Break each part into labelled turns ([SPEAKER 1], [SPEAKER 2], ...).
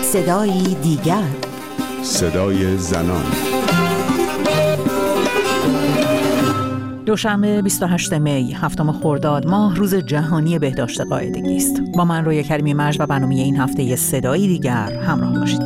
[SPEAKER 1] صدایی دیگر،
[SPEAKER 2] صدای زنان.
[SPEAKER 3] دوشنبه 28 می، هفتم خرداد ماه، روز جهانی بهداشت قاعدگی است. با من رویا کریمی مجد و برنامه این هفته صدایی دیگر همراه باشید.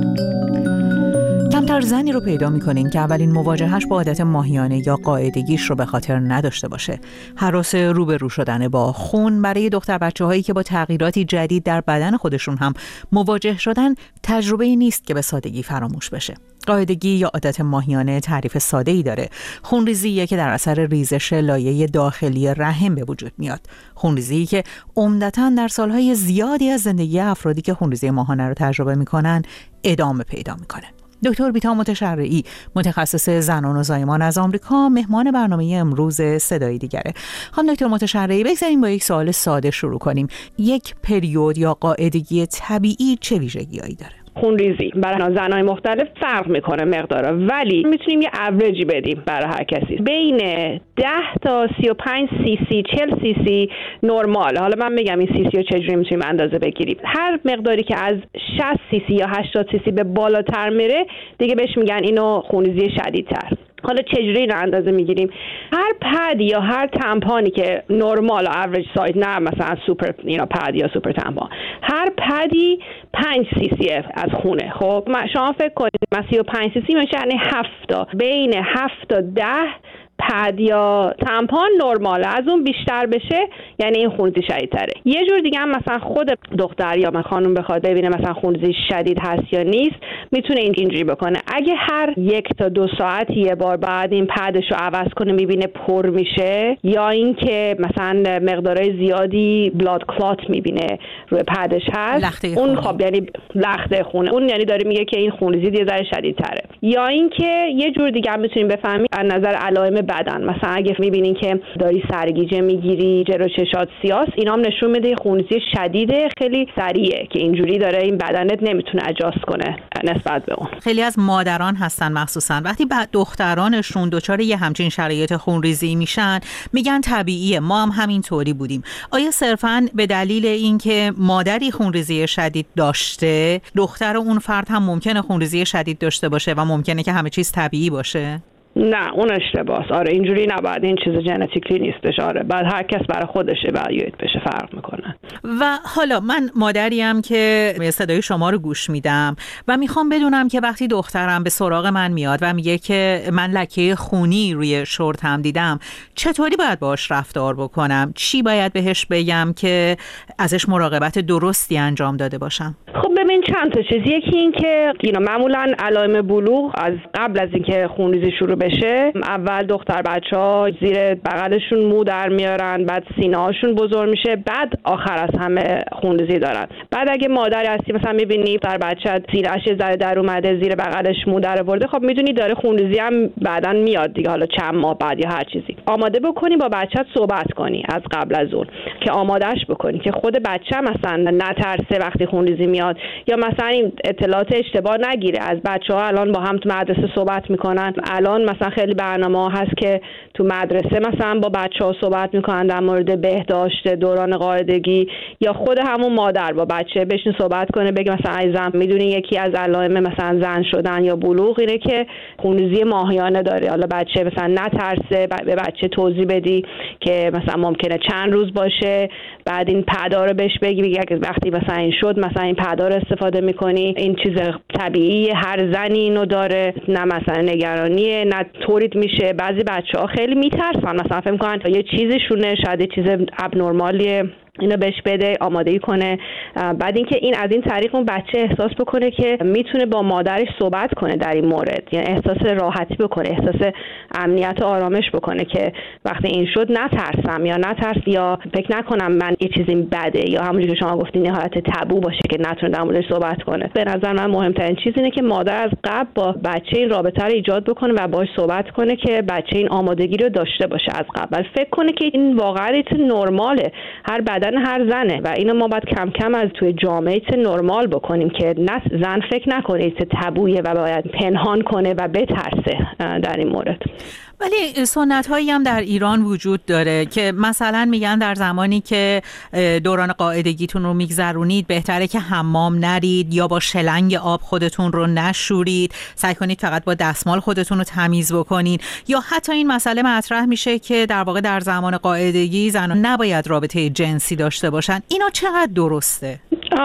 [SPEAKER 3] کمتر زنی رو پیدا می‌کنین که اولین مواجهش با عادت ماهیانه یا قاعدگیش رو به خاطر نداشته باشه. هراس روبرو شدن با خون برای دختر بچه‌هایی که با تغییراتی جدید در بدن خودشون هم مواجه شدن تجربه‌ای نیست که به سادگی فراموش بشه. قاعدگی یا عادت ماهیانه تعریف ساده‌ای داره. خونریزیه که در اثر ریزش لایه داخلی رحم به وجود میاد. خونریزی که عمدتاً در سالهای زیادی از زندگی افرادی که خونریزی ماهانه رو تجربه میکنن ادامه پیدا میکنه. دکتر بیتا متشرعی، متخصص زنان و زایمان از آمریکا، مهمان برنامه امروز صدایی دیگره. خانم دکتر متشرعی، بگذاریم با یک سوال ساده شروع کنیم. یک پریود یا قاعدگی طبیعی چه ویژگی‌هایی داره؟
[SPEAKER 4] خونریزی برای زنای مختلف فرق میکنه مقدارا، ولی میتونیم یه اوریجی بدیم برای هر کسی. بین 10 تا 35 سی سی 40 سی سی نرمال. حالا من میگم این سی سی رو چجوری میتونیم اندازه بگیریم. هر مقداری که از 60 سی سی یا 80 سی سی به بالاتر میره دیگه بهش میگن اینو خونریزی شدیدتر. حالا چجوری اینو اندازه میگیریم؟ هر پد یا هر تمپانی که نرمال و اوریج سایز، نه مثلا سوپر پد یا سوپر تمپان، هر پدی 5 سی سی از خونه. خب شما فکر کنید مثلا 35 سی سی میشه یعنی 7 تا، بین 7 تا 10 پد یا تمپان نرمال. از اون بیشتر بشه یعنی این خونریزی شدیدتره. یه جور دیگه هم مثلا خود دختر یا خانم بخواد ببینه مثلا خونریزی شدید هست یا نیست، میتونه اینجوری بکنه. اگه هر 1 تا 2 ساعت یه بار بعد این پدش رو عوض کنه میبینه پر میشه، یا اینکه مثلا مقدارهای زیادی بلاد کلات میبینه روی پدش هست، اون خب یعنی لخته خونه، اون یعنی داره میگه که این خونریزی یه ذره شدیدتره. یا اینکه یه جور دیگه هم میتونیم بفهمیم از نظر علائم بدن. مثلا اگه میبینین که داری سرگیجه میگیری، جلو چشات سیاس، اینا هم نشون میده خونریزی شدیده، خیلی سریعه که اینجوری داره این بدنت نمیتونه اجاست کنه نسبت به اون.
[SPEAKER 3] خیلی از مادران هستن مخصوصا وقتی بعد دخترانشون دچار یه همچین شرایط خونریزی میشن میگن طبیعیه، ما هم همینطوری بودیم. آیا صرفاً به دلیل اینکه مادری خونریزی شدید داشته، دختر اون فرد هم ممکنه خونریزی شدید داشته باشه و ممکنه که همه چیز طبیعی باشه؟
[SPEAKER 4] نه، اون اشتباهه. آره اینجوری نباید، این چیز ژنتیکی نیستش. آره بعد هر کس برای خودش اوالویت بشه، فرق میکنه.
[SPEAKER 3] و حالا من مادریم که صدای شما رو گوش میدم و میخوام بدونم که وقتی دخترم به سراغ من میاد و میگه که من لکه خونی روی شورتم دیدم، چطوری باید باهاش رفتار بکنم؟ چی باید بهش بگم که ازش مراقبت درستی انجام داده باشم؟
[SPEAKER 4] خب ببین چند تا چیز. یکی این که معمولا علائم بلوغ از قبل از اینکه خونریزی شروع بشه، اول دختر بچه‌ها زیر بغلشون مو در میارن، بعد سینه‌هاشون بزرگ میشه، بعد آخر از همه خونریزی دارن. بعد اگه مادری هستی مثلا می‌بینی دختر بچه سینه‌اش زره در اومده، زیر بغلش مو در آورده، خب میدونی داره خونریزی هم بعداً میاد دیگه، حالا چند ماه بعد یا هر چیزی. آماده بکنی با بچه‌ت صحبت کنی از قبل از اون که آمادهش بکنی که خود بچه مثلا نترسه وقتی خونریزی میاد، یا مثلا این اطلاعات اشتباه نگیره. از بچه‌ها الان با هم تو مدرسه صحبت میکنن، الان مثلا خیلی برنامه‌ها هست که تو مدرسه مثلا با بچه‌ها صحبت میکنن در مورد بهداشت دوران قاعدگی، یا خود همون مادر با بچه بشین صحبت کنه، بگه مثلا عزیزم میدونی یکی از علائم مثلا زن شدن یا بلوغ اینه که خونریزی ماهیانه داره. حالا بچه مثلا نترسه، به بچه توضیح بدی که مثلا ممکنه چند روز باشه، بعد این پدا رو بهش بگی که وقتی مثلا این شد مثلا این پدا رو استفاده میکنی، این چیز طبیعیه، هر زنی اینو داره، نه مثلا نگرانیه، نه طوریت میشه. بعضی بچه‌ها خیلی میترسن، مثلا فکر می‌کنن یه چیزی شونه، شاید یه چیز ابنرمالیه، اینو بهش بده، آماده‌ای کنه. بعد اینکه این از این طریق اون بچه احساس بکنه که میتونه با مادرش صحبت کنه در این مورد، یعنی احساس راحتی بکنه، احساس امنیت و آرامش بکنه که وقتی این شد نترسم یا نترس یا فکر نکنم من یه چیزی بده، یا همونجوری که شما گفتین یه حالت تابو باشه که نتونه در موردش صحبت کنه. به نظر من مهمترین چیز اینه که مادر از قبل با بچه این رابطه رو ایجاد بکنه و باهاش صحبت کنه که بچه این آمادگی رو داشته باشه از قبل، فکر کنه که این واقعا نرماله، هر بدن هر زنه و اینو ما باید کم کم از توی جامعه نرمال بکنیم که نه زن فکر نکنه تابویه و باید پنهان کنه و بترسه در این مورد.
[SPEAKER 3] ولی سنت هایی هم در ایران وجود داره که مثلا میگن در زمانی که دوران قاعدگیتون رو میگذرونید بهتره که حمام نرید یا با شلنگ آب خودتون رو نشورید، سعی کنید فقط با دستمال خودتون رو تمیز بکنید. یا حتی این مسئله مطرح میشه که در واقع در زمان قاعدگی زنان نباید رابطه جنسی داشته باشن. اینا چقدر درسته؟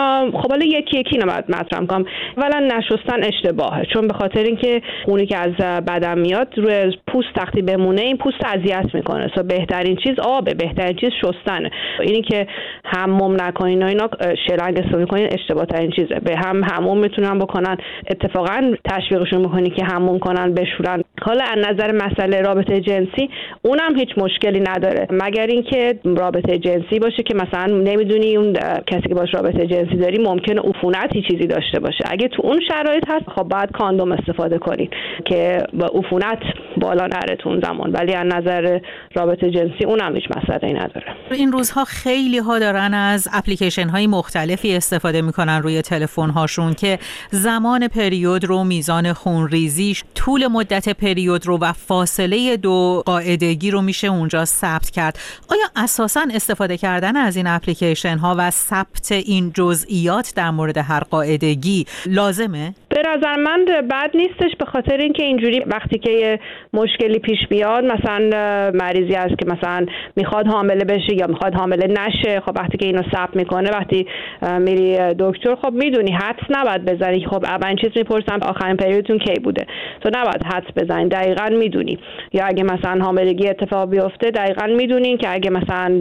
[SPEAKER 4] خب حالا یکی یکی نباید مطرح کنم. اولا نشستن اشتباهه، چون به خاطر اینکه خونی که از بدن میاد روی پوست وقتی بمونه این پوست اذیت میکنه. بهترین چیز آبه، بهترین چیز شستنه. اینی که حموم نکنین و اینا شلنگ استفاده کنین اشتباه ترین چیزه. به هم حموم میتونن بکنن، اتفاقا تشویقشون میکنی که حموم کنن، بشورن. حالا از نظر مسئله رابطه جنسی اونم هیچ مشکلی نداره، مگر اینکه رابطه جنسی باشه که مثلا نمیدونی اون کسی که باش رابطه جنسی داری ممکنه عفونتی چیزی داشته باشه. اگه تو اون شرایط هست خب باید کاندوم استفاده کنید که با عفونت بالا نره تو اون زمان، ولی از نظر رابطه جنسی اونم هیچ مسئله‌ای نداره.
[SPEAKER 3] این روزها خیلی ها دارن از اپلیکیشن های مختلفی استفاده میکنن روی تلفن هاشون که زمان پریود رو، میزان خونریزیش، طول مدت پریود رو و فاصله دو قاعدگی رو میشه اونجا ثبت کرد. آیا اساساً استفاده کردن از این اپلیکیشن ها و ثبت این جزئیات در مورد هر قاعدگی لازمه؟
[SPEAKER 4] به نظر من بد نیستش، به خاطر اینکه اینجوری وقتی که مشکلی پیش بیاد، مثلا مریضی هست که مثلا میخواد حامله بشه یا میخواد حامله نشه، خب وقتی که اینو ثبت میکنه، وقتی میری دکتر خب میدونی حدس نباید بزنی. خب اولین چیز میپرسن آخرین پریودتون کی بوده، تو نباید حدس بزنی، دقیقاً میدونی. یا اگه مثلا حاملگی اتفاق بیفته دقیقاً میدونین که اگه مثلا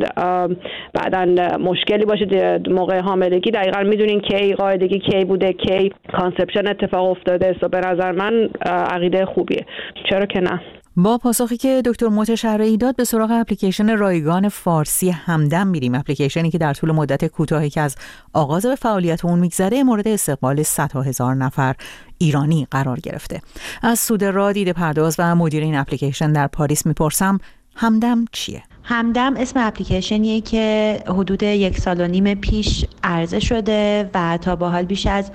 [SPEAKER 4] بعداً مشکلی باشه موقع حاملگی دقیقاً میدونین کی قاعدگی کی بوده، کی کانسپشن اتفاق افتاده. به نظر من عقیده خوبیه، چرا که نه.
[SPEAKER 3] با پاسخی که دکتر متشرعی داد به سراغ اپلیکیشن رایگان فارسی همدم میریم. اپلیکیشنی که در طول مدت کوتاهی که از آغاز به فعالیت اون میگذره مورد استقبال 100,000 نفر ایرانی قرار گرفته. از سودرا دیده پرداز و مدیر این اپلیکیشن در پاریس میپرسم همدم چیه؟
[SPEAKER 1] همدم اسم اپلیکیشنیه که حدود 1.5 سال پیش عرضه شده و تا به حال بیش از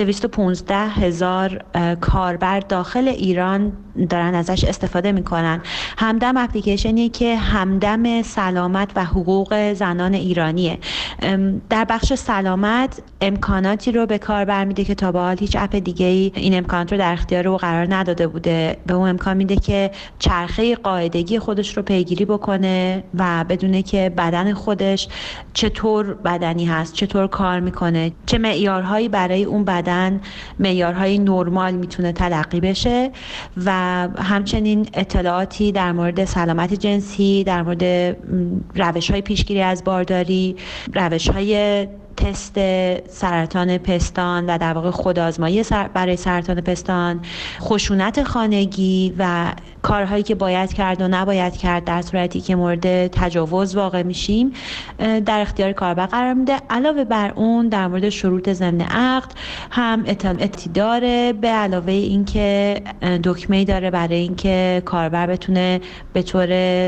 [SPEAKER 1] 215,000 کاربر داخل ایران دارن ازش استفاده میکنن. همدم اپلیکیشنیه که همدم سلامت و حقوق زنان ایرانیه. در بخش سلامت امکاناتی رو به کاربر میده که تا به حال هیچ اپ دیگه‌ای این امکانات رو در اختیار او قرار نداده بوده. به اون امکان میده که چرخه قاعدگی خودش رو پیگیری بکنه و بدونه که بدن خودش چطور بدنی هست، چطور کار میکنه، چه معیارهایی برای اون بدن معیارهای نرمال میتونه تلقی بشه و همچنین اطلاعاتی در مورد سلامت جنسی، در مورد روش‌های پیشگیری از بارداری، روش‌های تست سرطان پستان و در واقع خودآزمایی برای سرطان پستان، خشونت خانگی و کارهایی که باید کرد و نباید کرد در صورتی که مورد تجاوز واقع میشیم در اختیار کاربر قرار میده. علاوه بر اون در مورد شروط ضمن عقد هم اطلاعاتی داره، به علاوه اینکه دکمه‌ای داره برای اینکه کاربر بتونه به طور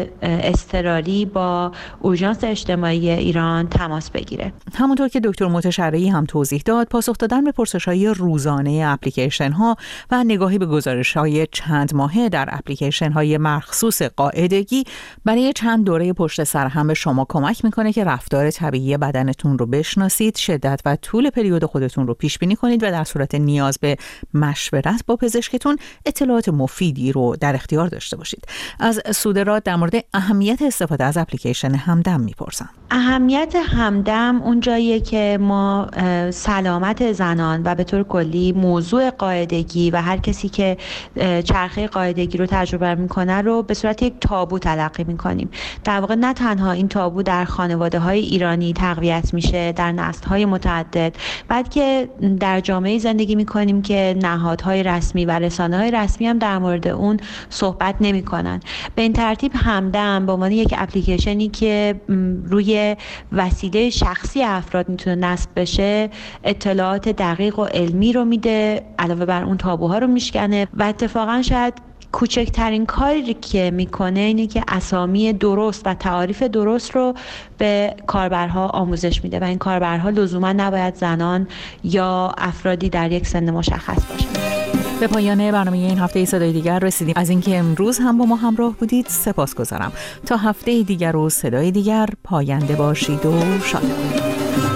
[SPEAKER 1] اضطراری با اورژانس اجتماعی ایران تماس بگیره.
[SPEAKER 3] همونطور که دکتر متشرعی هم توضیح داد، پاسخ دادن به پرسش‌های روزانه اپلیکیشن ها و نگاهی به گزارش‌های چند ماهه در اپلیکیشن های مخصوص قاعدگی برای چند دوره پشت سر هم به شما کمک میکنه که رفتار طبیعی بدنتون رو بشناسید، شدت و طول پریود خودتون رو پیش بینی کنید و در صورت نیاز به مشورت با پزشکتون اطلاعات مفیدی رو در اختیار داشته باشید. از سودرا در مورد اهمیت استفاده از اپلیکیشن همدم میپرسم.
[SPEAKER 1] اهمیت همدم اون جاییه که ما سلامت زنان و به طور کلی موضوع قاعدگی و هر کسی که چرخه قاعدگی رو تجربه میکنه رو به صورت یک تابو تلقی میکنیم. در واقع نه تنها این تابو در خانواده‌های ایرانی تقویت میشه، در نسل‌های متعدد، بلکه در جامعه زندگی میکنیم که نهادهای رسمی و رسانه‌های رسمی هم در مورد اون صحبت نمیکنن. به این ترتیب همدم به عنوان یک اپلیکیشنی که روی وسیله شخصی افراد میتونه نصب بشه، اطلاعات دقیق و علمی رو میده، علاوه بر اون تابوها رو میشکنه و اتفاقا شاید کوچکترین کاری که میکنه اینه که اسامی درست و تعاریف درست رو به کاربرها آموزش میده و این کاربرها لزوما نباید زنان یا افرادی در یک سن مشخص باشن.
[SPEAKER 3] به پایان برنامه این هفته صدای دیگر رسیدیم. از اینکه امروز هم با ما همراه بودید سپاسگزارم. تا هفته دیگر و صدای دیگر، پاینده باشید و شاد باشید.